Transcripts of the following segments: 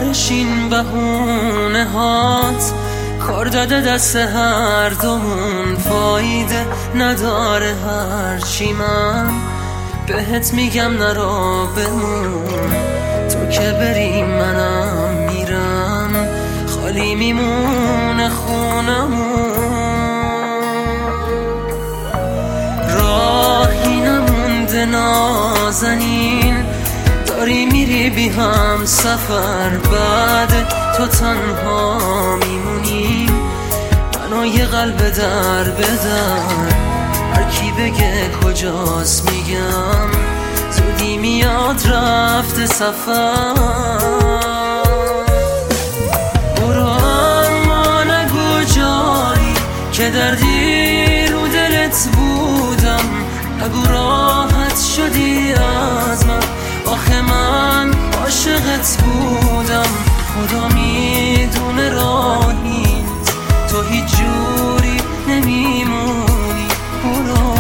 آخرش این بهونه هات کار داده دست هر دومون، فایده نداره هرچی من بهت میگم نرا بمون. تو که بری منم میرم، خالی میمونه خونمون، راهی نمونده نازنین، داری میری بی هم سفر، بعد تو تنها میمونیم، منو یه قلب در بدر، هر کی بگه کجاست میگم زودی میاد رفته سفر. برو اما نگو جایی که دردی رو دلت بودم، نگو راحت شدی از من، آخه من عاشقت بودم، خدا میدونه راه نیست، تو هیچ جوری نمیمونی. برو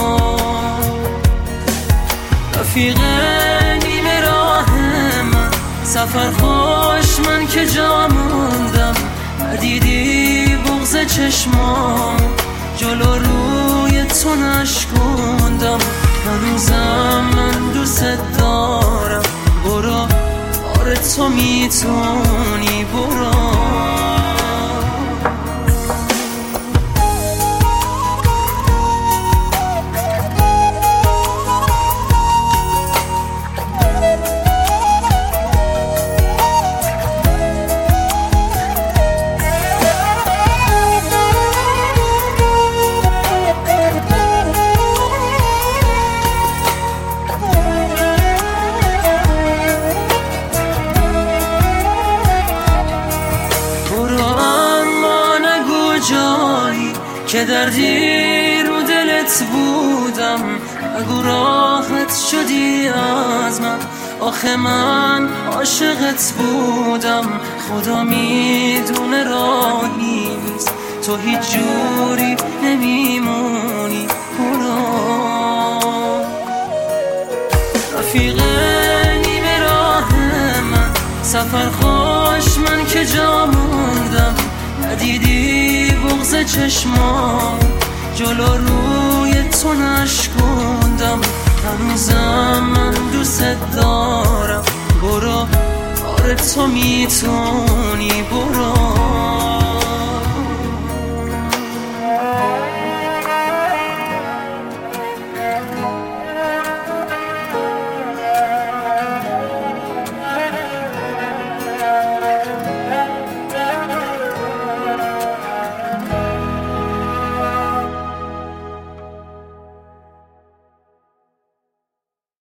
رفیق نیمه راه من، سفر خوش من که جا موندم، ندیدی بغض چشمام، جلو روی تو نشکوندم، هنوزم من دوست دارم. برو آره تو میتونی، برو جایی که دردی رو دلت بودم، اگه راحت شدی از من، آخه من عاشقت بودم، خدا میدونه راه نیست، تو هیچ جوری نمیمونی. برو رفیق نیمه راه من، سفر خوش من که جا موندم، ندیدی بغض چشمام، جلو روی تو نشکوندم، هنوزم من دوست دارم. برو آره تو میتونی، برو